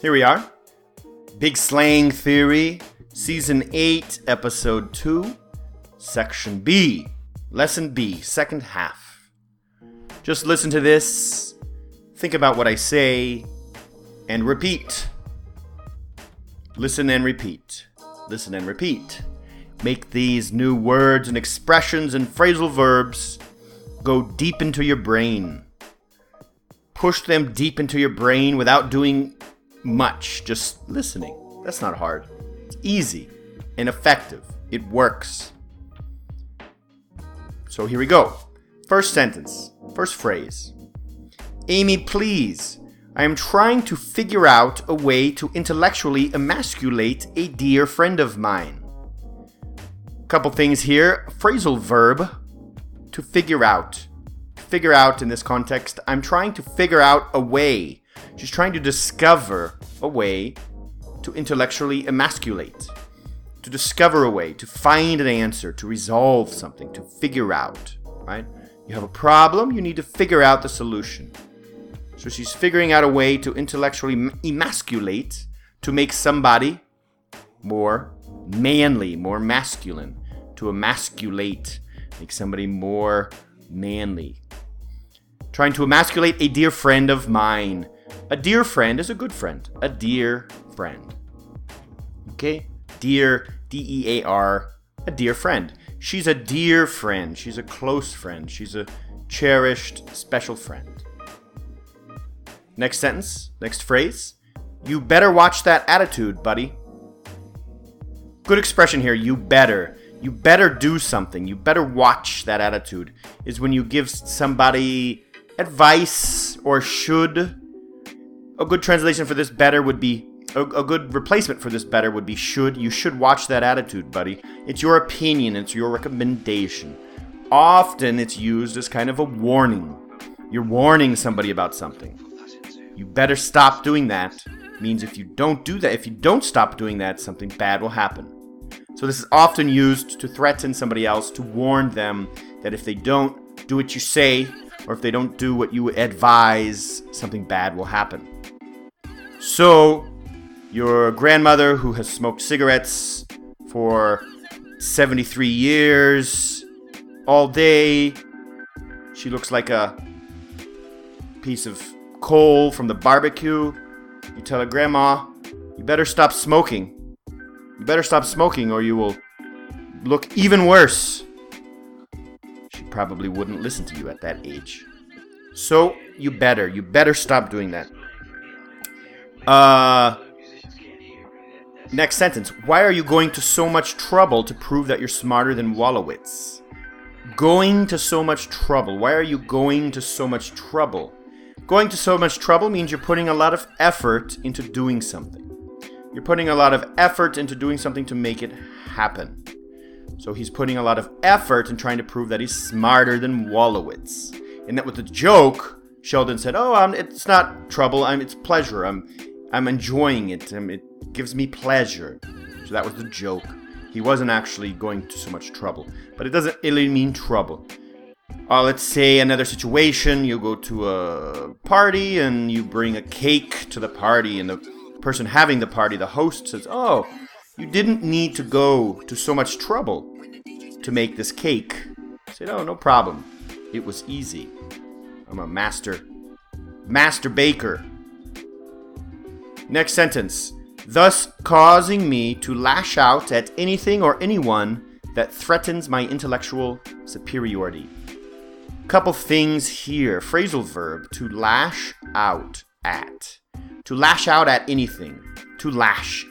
Here we are. Big Slang Theory, Season 8, Episode 2, Section B. Lesson B, second half. Just listen to this, think about what I say, and repeat. Listen and repeat. Listen and repeat. Make these new words and expressions and phrasal verbs go deep into your brain. Push them deep into your brain without doing much, just listening. That's not hard. It's easy and effective. It works. So here we go. First sentence, first phrase. Amy, please. I am trying to figure out a way to intellectually emasculate a dear friend of mine. Couple things here. Phrasal verb, to figure out. Figure out in this context. I'm trying to figure out a way. She's trying to discover a way to intellectually emasculate. To discover a way, to find an answer, to resolve something, to figure out, right? You have a problem, you need to figure out the solution. So she's figuring out a way to intellectually emasculate, to make somebody more manly, more masculine. To emasculate, make somebody more manly. Trying to emasculate a dear friend of mine. A dear friend is a good friend. A dear friend. Okay? Dear, D-E-A-R, a dear friend. She's a dear friend. She's a close friend. She's a cherished, special friend. Next sentence, next phrase. You better watch that attitude, buddy. Good expression here, you better. You better do something. You better watch that attitude. Is when you give somebody advice or should. A good translation for this better would be, a good replacement for this better would be should. You should watch that attitude, buddy. It's your opinion. It's your recommendation. Often it's used as kind of a warning. You're warning somebody about something. You better stop doing that. Means if you don't do that, if you don't stop doing that, something bad will happen. So this is often used to threaten somebody else, to warn them that if they don't do what you say, or if they don't do what you advise, something bad will happen. So, your grandmother who has smoked cigarettes for 73 years, all day, she looks like a piece of coal from the barbecue. You tell her, Grandma, you better stop smoking. You better stop smoking or you will look even worse. She probably wouldn't listen to you at that age. So, you better stop doing that. Next sentence. Why are you going to so much trouble to prove that you're smarter than Wolowitz? Going to so much trouble. Why are you going to so much trouble? Going to so much trouble means you're putting a lot of effort into doing something. You're putting a lot of effort into doing something to make it happen. So he's putting a lot of effort in trying to prove that he's smarter than Wolowitz. And that with the joke, Sheldon said, it's not trouble, it's pleasure. I'm enjoying it. It gives me pleasure. So that was the joke. He wasn't actually going to so much trouble. But it doesn't really mean trouble. Let's say another situation, you go to a party and you bring a cake to the party and the person having the party, the host, says, you didn't need to go to so much trouble to make this cake. I said, no problem. It was easy. I'm a master baker. Next sentence. Thus causing me to lash out at anything or anyone that threatens my intellectual superiority. Couple things here. Phrasal verb, to lash out at. To lash out at anything. To lash.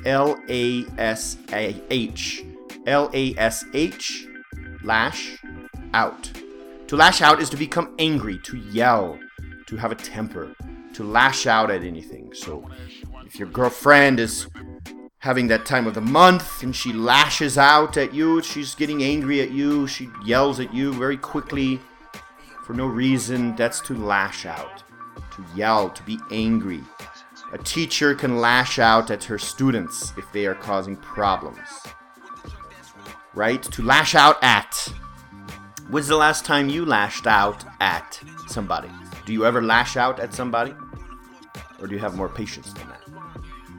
L-A-S-H. L-A-S-H. Lash out. To lash out is to become angry, to yell, to have a temper, to lash out at anything. So if your girlfriend is having that time of the month and she lashes out at you, she's getting angry at you, she yells at you very quickly for no reason, that's to lash out. To yell, to be angry. A teacher can lash out at her students if they are causing problems. Right? To lash out at. When's the last time you lashed out at somebody? Do you ever lash out at somebody? Or do you have more patience than that?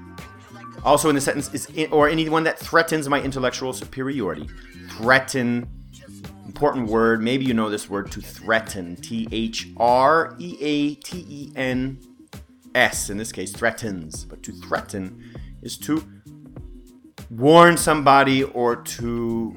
Also in the sentence is or anyone that threatens my intellectual superiority. Threaten, important word. Maybe you know this word, to threaten. Threatens. In this case, threatens. But to threaten is to warn somebody or to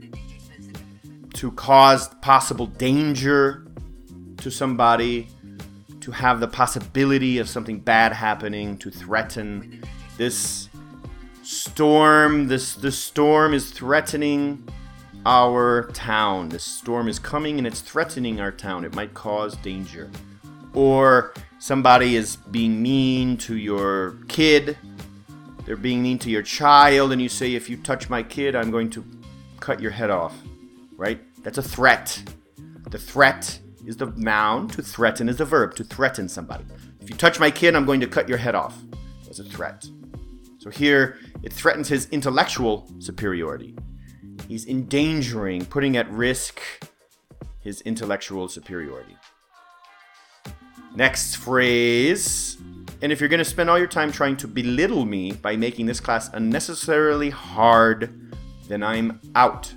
cause possible danger to somebody, to have the possibility of something bad happening, to threaten. This storm is threatening our town. This storm is coming and it's threatening our town. It might cause danger. Or somebody is being mean to your kid. They're being mean to your child, and you say, if you touch my kid, I'm going to cut your head off. Right? That's a threat. The threat is the noun. To threaten is the verb. To threaten somebody. If you touch my kid, I'm going to cut your head off. That's a threat. So here, it threatens his intellectual superiority. He's endangering, putting at risk his intellectual superiority. Next phrase. And if you're going to spend all your time trying to belittle me by making this class unnecessarily hard, then I'm out.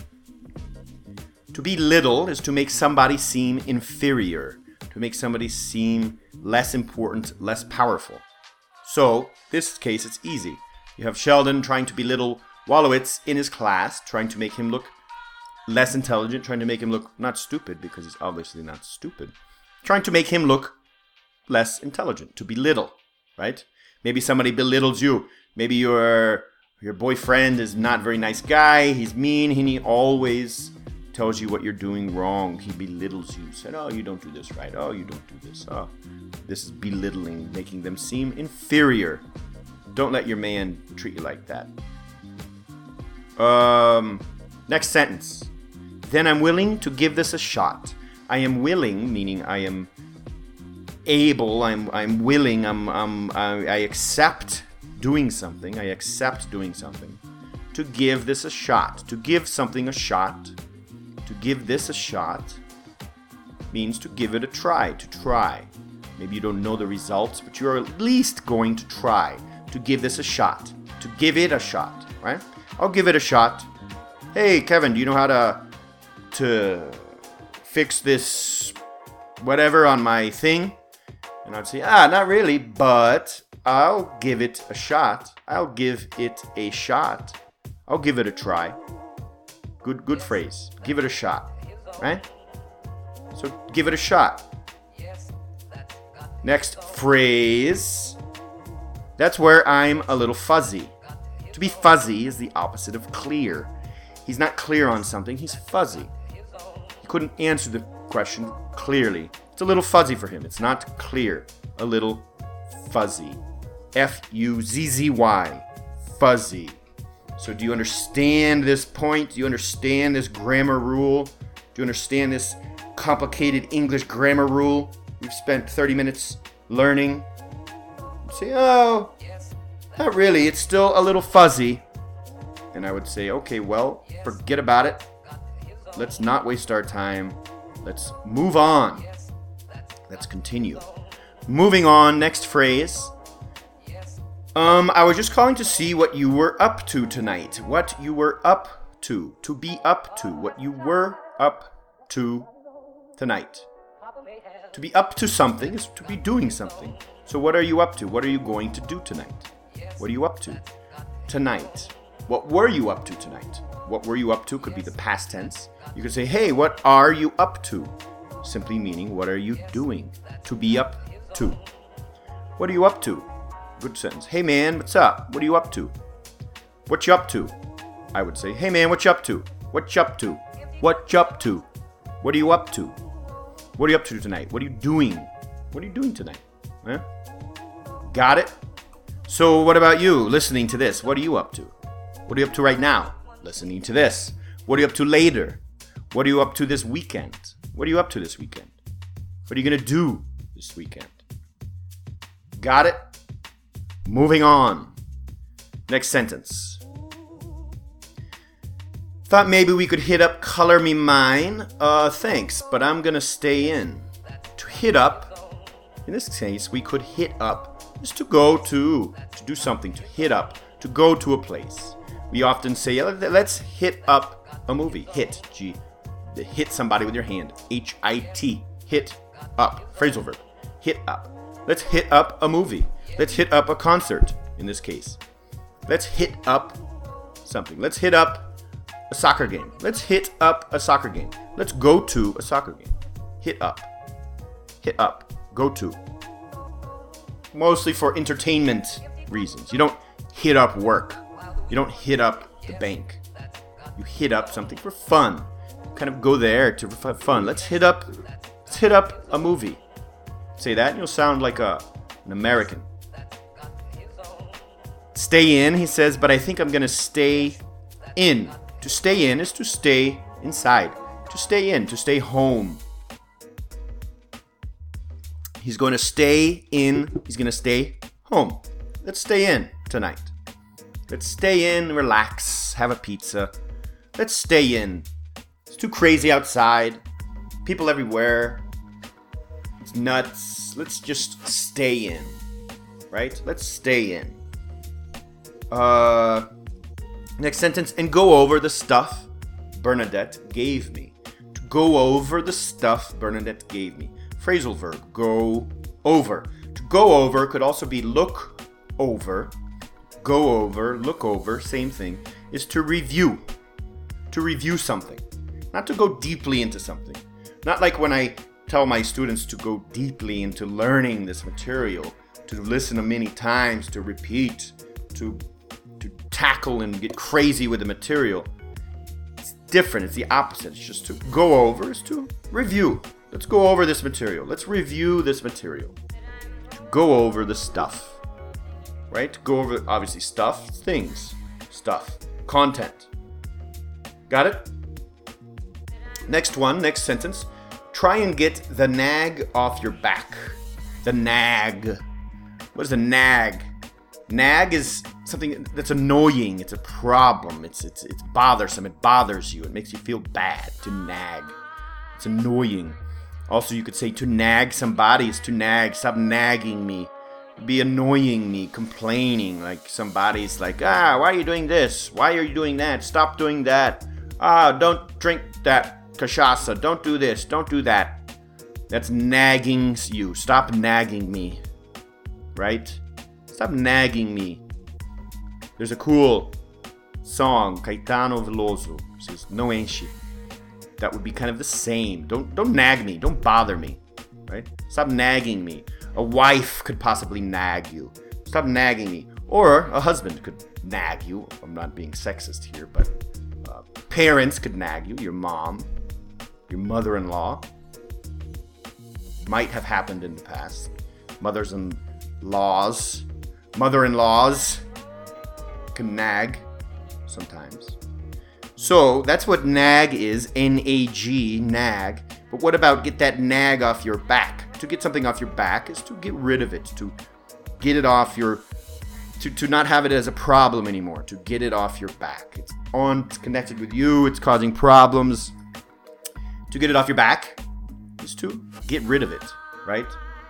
To belittle is to make somebody seem inferior, to make somebody seem less important, less powerful. So, this case, it's easy. You have Sheldon trying to belittle Wolowitz in his class, trying to make him look less intelligent, trying to make him look not stupid, because he's obviously not stupid, trying to make him look less intelligent, to belittle, right? Maybe somebody belittles you. Maybe your boyfriend is not a very nice guy, he's mean, and he always tells you what you're doing wrong. He belittles you. Said, oh, you don't do this right. Oh, you don't do this. Oh, this is belittling, making them seem inferior. Don't let your man treat you like that. Next sentence. Then I'm willing to give this a shot. I am willing, meaning I am able. I'm willing. I accept doing something. I accept doing something. To give this a shot. To give something a shot. To give this a shot means to give it a try, to try. Maybe you don't know the results, but you're at least going to try. To give this a shot. To give it a shot, right? I'll give it a shot. Hey, Kevin, do you know how to fix this whatever on my thing? And I'd say, not really, but I'll give it a shot. I'll give it a shot. I'll give it a try. Good phrase. Give it a shot, right? So give it a shot. Next phrase. That's where I'm a little fuzzy. To be fuzzy is the opposite of clear. He's not clear on something, he's fuzzy. He couldn't answer the question clearly. It's a little fuzzy for him. It's not clear. A little fuzzy. F-U-Z-Z-Y. Fuzzy. So do you understand this point? Do you understand this grammar rule? Do you understand this complicated English grammar rule we've spent 30 minutes learning? You say, oh, not really. It's still a little fuzzy. And I would say, okay, well, forget about it. Let's not waste our time. Let's move on. Let's continue. Moving on, next phrase. I was just calling to see what you were up to tonight. What you were up to. To be up to. What you were up to tonight. To be up to something is to be doing something. So what are you up to? What are you going to do tonight? What are you up to tonight? What were you up to tonight? What were you up to could be the past tense. You could say, hey, what are you up to? Simply meaning, what are you doing? To be up to. What are you up to? Good sentence. Hey man, what's up? What are you up to? What you up to? I would say, hey man, what you up to? What you up to? What you up to? What are you up to? What are you up to tonight? What are you doing? What are you doing tonight? Huh? Got it? So what about you listening to this? What are you up to? What are you up to right now? Listening to this. What are you up to later? What are you up to this weekend? What are you up to this weekend? What are you going to do this weekend? Got it? Moving on. Next sentence. Thought maybe we could hit up Color Me Mine. Thanks, but I'm gonna stay in. To hit up, in this case, we could hit up is to go to do something, to hit up, to go to a place. We often say, let's hit up a movie. Hit, hit somebody with your hand. H-I-T, hit up. Phrasal verb, hit up. Let's hit up a movie. Let's hit up a concert, in this case. Let's hit up something. Let's hit up a soccer game. Let's hit up a soccer game. Let's go to a soccer game. Hit up. Hit up. Go to. Mostly for entertainment reasons. You don't hit up work. You don't hit up the bank. You hit up something for fun. Kind of go there to have fun. Let's hit up a movie. Say that and you'll sound like an American. Stay in, he says, but I think I'm going to stay in. To stay in is to stay inside. To stay in, to stay home. He's going to stay in. He's going to stay home. Let's stay in tonight. Let's stay in, relax, have a pizza. Let's stay in. It's too crazy outside. People everywhere. It's nuts. Let's just stay in. Right? Let's stay in. Next sentence. And go over the stuff Bernadette gave me. To go over the stuff Bernadette gave me. Phrasal verb, go over. To go over could also be look over. Go over, look over, same thing, is to review. To review something. Not to go deeply into something. Not like when I tell my students to go deeply into learning this material, to listen to many times, to repeat, to tackle and get crazy with the material. It's different, it's the opposite. It's just to go over, is to review. Let's go over this material. Let's review this material. Go over the stuff. Right? Go over, obviously, stuff, things, stuff, content. Got it? Next one, next sentence. Try and get the nag off your back. The nag. What is a nag? Nag is something that's annoying. It's a problem. It's bothersome. It bothers you. It makes you feel bad. To nag. It's annoying. Also, you could say to nag somebody is to nag. Stop nagging me. Be annoying me, complaining. Like somebody's like, why are you doing this? Why are you doing that? Stop doing that. Don't drink that cachaça. Don't do this. Don't do that. That's nagging you. Stop nagging me. Right? Stop nagging me. There's a cool song, Caetano Veloso. It says, No enche. That would be kind of the same. Don't nag me. Don't bother me. Right? Stop nagging me. A wife could possibly nag you. Stop nagging me. Or a husband could nag you. I'm not being sexist here, but parents could nag you. Your mom, your mother-in-law. Might have happened in the past. Mother-in-laws can nag sometimes. So that's what nag is, N-A-G, nag. But what about get that nag off your back? To get something off your back is to get rid of it, to get it off your, to not have it as a problem anymore, to get it off your back. It's connected with you, it's causing problems. To get it off your back is to get rid of it, right?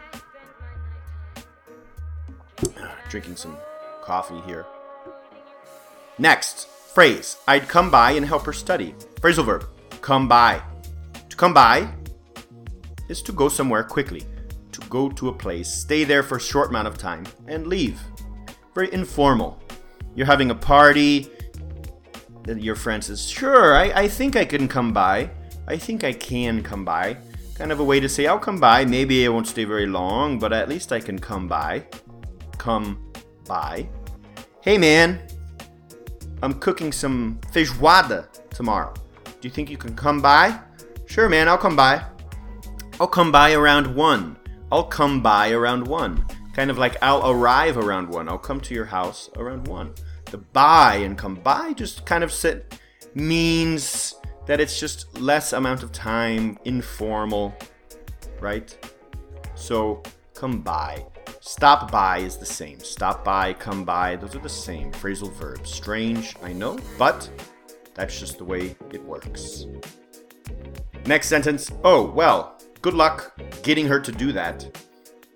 Drinking some coffee here. Next phrase, I'd come by and help her study. Phrasal verb, come by. To come by is to go somewhere quickly, to go to a place, stay there for a short amount of time, and leave. Very informal. You're having a party, then your friend says, sure, I think I can come by. I think I can come by. Kind of a way to say, I'll come by. Maybe I won't stay very long, but at least I can come by. Come by. Hey man, I'm cooking some feijoada tomorrow. Do you think you can come by? Sure man, I'll come by. I'll come by around 1. I'll come by around 1. Kind of like I'll arrive around 1. I'll come to your house around 1. The by and come by just kind of means that it's just less amount of time, informal, right? So come by. Stop by is the same. Stop by, come by, those are the same phrasal verbs. Strange, I know, but that's just the way it works. Next sentence. Oh, well, good luck getting her to do that.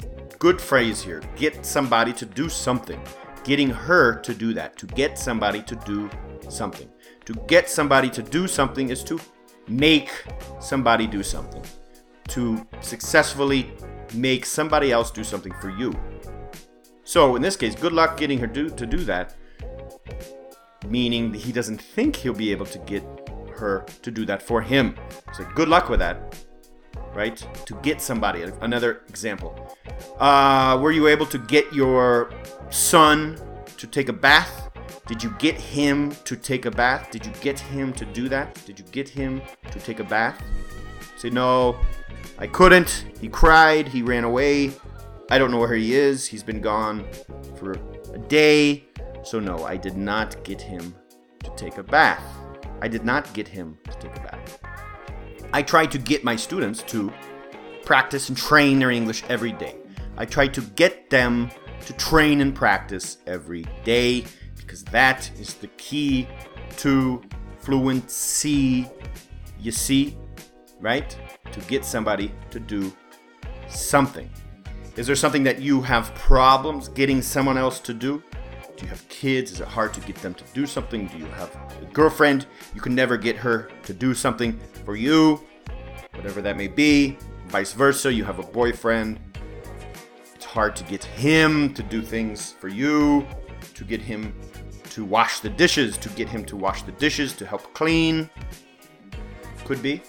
good phrase here. Get somebody to do something. Getting her to do that. To get somebody to do something. To get somebody to do something is to make somebody do something. To successfully make somebody else do something for you. So in this case, good luck getting her to do that. Meaning he doesn't think he'll be able to get her to do that for him. So good luck with that. Right? To get somebody. Another example. Were you able to get your son to take a bath? Did you get him to take a bath? Did you get him to do that? Did you get him to take a bath? Say, no, I couldn't. He cried. He ran away. I don't know where he is. He's been gone for a day. So no, I did not get him to take a bath. I did not get him to take a bath. I try to get my students to practice and train their English every day. I try to get them to train and practice every day because that is the key to fluency. You see, right? To get somebody to do something. Is there something that you have problems getting someone else to do? Do you have kids? Is it hard to get them to do something? Do you have a girlfriend? You can never get her to do something for you, whatever that may be. Vice versa, you have a boyfriend. It's hard to get him to do things for you, to get him to wash the dishes, to help clean. Could be.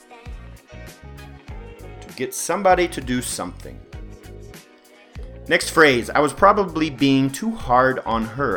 To get somebody to do something. Next phrase, I was probably being too hard on her.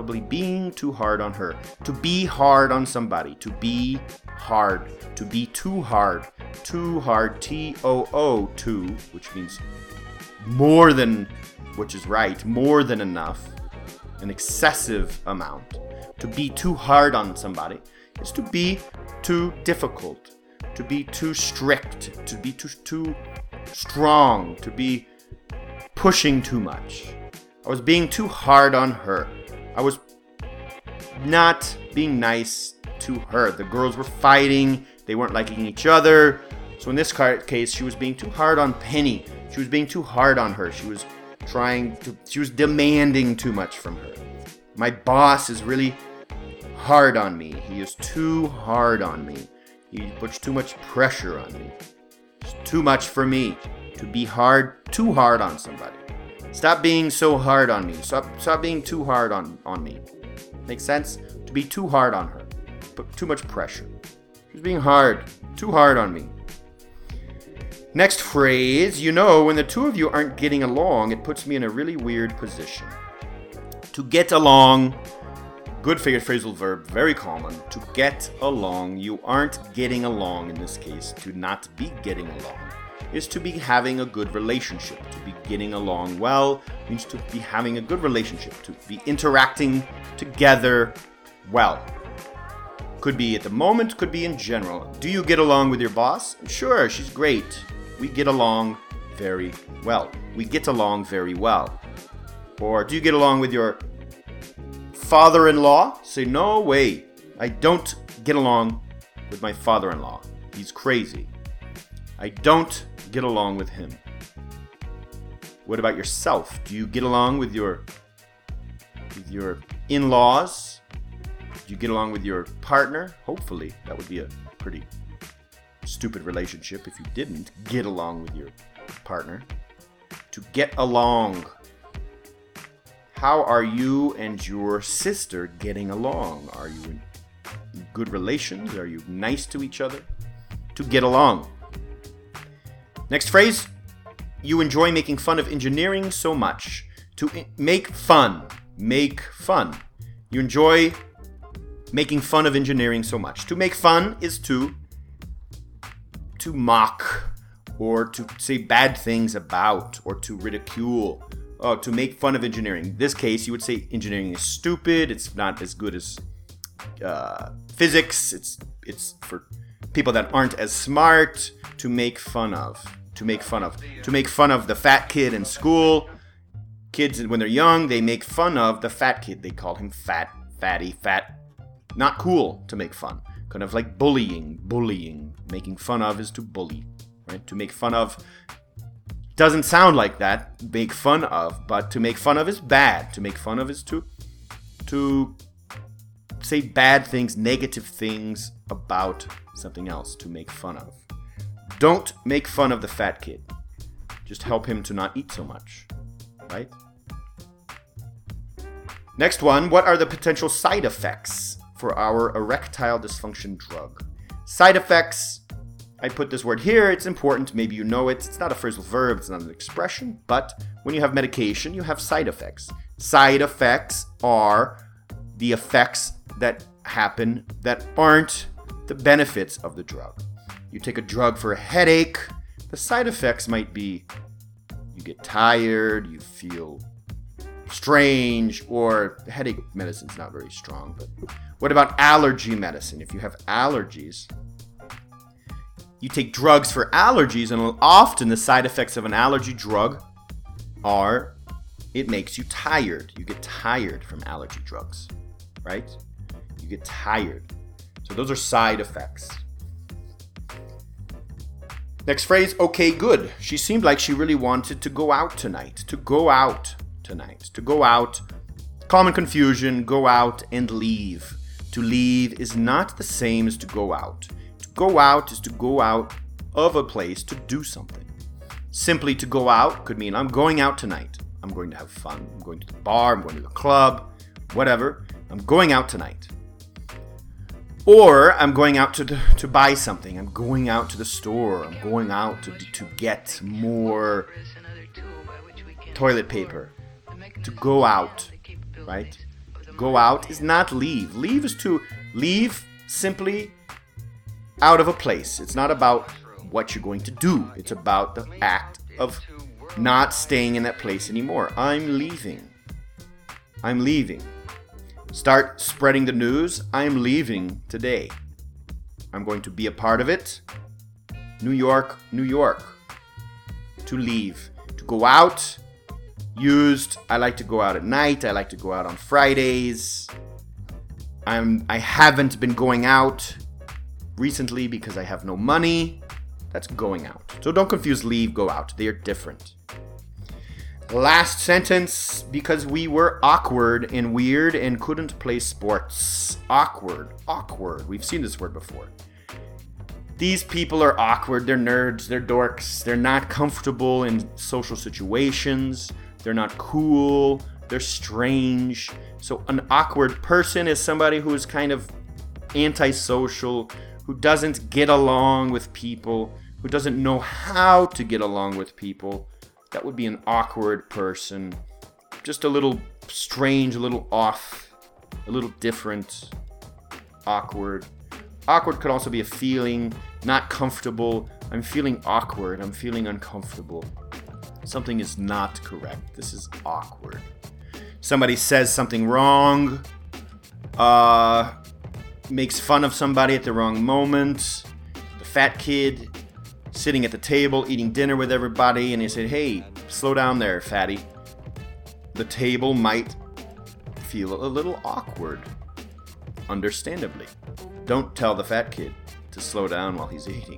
To be hard on somebody. To be hard. To be too hard. Too hard. T-O-O, which means more than, which is right, more than enough. An excessive amount. To be too hard on somebody is to be too difficult. To be too strict. To be too strong. To be pushing too much. I was being too hard on her. I was not being nice to her. The girls were fighting. They weren't liking each other. So in this case, she was being too hard on Penny. She was being too hard on her. She was demanding too much from her. My boss is really hard on me. He is too hard on me. He puts too much pressure on me. It's too much for me. To be too hard on somebody. Stop being so hard on me. Stop being too hard on me. Makes sense? To be too hard on her. Put too much pressure. She's being too hard on me. Next phrase, when the two of you aren't getting along, it puts me in a really weird position. To get along, good phrasal verb, very common. To get along, you aren't getting along in this case. To not be getting along is to be having a good relationship. To be getting along well means to be having a good relationship, to be interacting together well. Could be at the moment, could be in general. Do you get along with your boss? Sure, she's great. We get along very well. We get along very well. Or do you get along with your father-in-law? Say, no way. I don't get along with my father-in-law. He's crazy. I don't get along with him. What about yourself? Do you get along with your in-laws? Do you get along with your partner? Hopefully, that would be a pretty stupid relationship if you didn't get along with your partner. To get along. How are you and your sister getting along? Are you in good relations? Are you nice to each other? To get along. Next phrase, you enjoy making fun of engineering so much. To make fun. Make fun. You enjoy making fun of engineering so much. To make fun is to mock or to say bad things about or to ridicule. To make fun of engineering. In this case, you would say engineering is stupid. It's not as good as physics. It's for people that aren't as smart. To make fun of. To make fun of. To make fun of the fat kid in school. Kids, when they're young, they make fun of the fat kid. They call him fat, fatty, fat. Not cool to make fun. Kind of like bullying. Making fun of is to bully. Right? To make fun of Doesn't sound like that, make fun of, but to make fun of is bad. To make fun of is to say bad things, negative things about something else, to make fun of. Don't make fun of the fat kid. Just help him to not eat so much, right? Next one, what are the potential side effects for our erectile dysfunction drug? Side effects, I put this word here, it's important, maybe you know it. It's not a phrasal verb, it's not an expression, but when you have medication, you have side effects. Side effects are the effects that happen that aren't the benefits of the drug. You take a drug for a headache, the side effects might be you get tired, you feel strange, or headache medicine's not very strong. But what about allergy medicine? If you have allergies, you take drugs for allergies, and often the side effects of an allergy drug are it makes you tired. You get tired from allergy drugs, right? You get tired. So those are side effects. Next phrase, okay, good. She seemed like she really wanted to go out tonight. To go out tonight. To go out. Common confusion, go out and leave. To leave is not the same as to go out. To go out is to go out of a place to do something. Simply to go out could mean I'm going out tonight. I'm going to have fun. I'm going to the bar. I'm going to the club. Whatever. I'm going out tonight. Or I'm going out to buy something. I'm going out to the store. I'm going out to get more toilet paper. To go out, right? Go out is not leave. Leave is to leave simply out of a place. It's not about what you're going to do. It's about the act of not staying in that place anymore. I'm leaving. I'm leaving. Start spreading the news. I'm leaving today. I'm going to be a part of it. New York, New York. To leave. To go out. Used. I like to go out at night. I like to go out on Fridays. I haven't been going out recently because I have no money. That's going out. So don't confuse leave, go out. They are different. Last sentence, because we were awkward and weird and couldn't play sports. Awkward. We've seen this word before. These people are awkward. They're nerds. They're dorks. They're not comfortable in social situations. They're not cool. They're strange. So an awkward person is somebody who is kind of antisocial, who doesn't get along with people, who doesn't know how to get along with people. That would be an awkward person. Just a little strange, a little off, a little different. Awkward. Awkward could also be a feeling, not comfortable. I'm feeling awkward. I'm feeling uncomfortable. Something is not correct. This is awkward. Somebody says something wrong. Makes fun of somebody at the wrong moment. The fat kid sitting at the table eating dinner with everybody, and he said, hey, slow down there, fatty. The table might feel a little awkward, understandably. Don't tell the fat kid to slow down while he's eating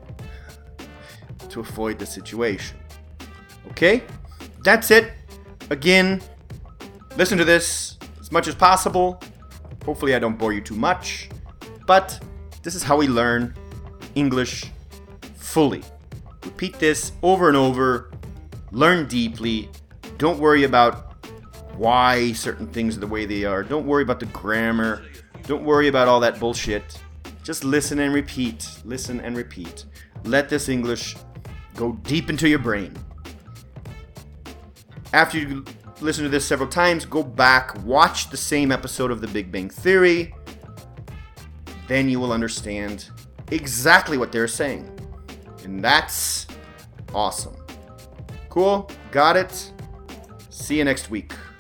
to avoid the situation. Okay? That's it. Again, listen to this as much as possible. Hopefully I don't bore you too much, but this is how we learn English fully. Repeat this over and over. Learn deeply. Don't worry about why certain things are the way they are. Don't worry about the grammar. Don't worry about all that bullshit. Just listen and repeat. Listen and repeat. Let this English go deep into your brain. After you listen to this several times, go back, watch the same episode of The Big Bang Theory. Then you will understand exactly what they're saying. And that's awesome. Cool? Got it? See you next week.